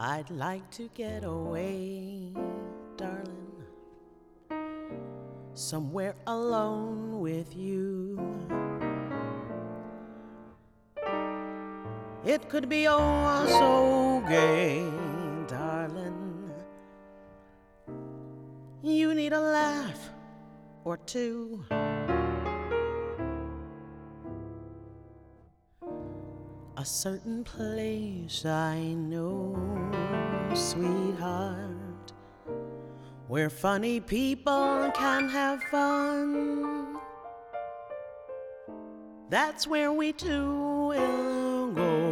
I'd like to get away, darling, somewhere alone with you. It could be oh so gay, darling. You need a laugh or two. A certain place I know, sweetheart, where funny people can have fun. That's where we two will go.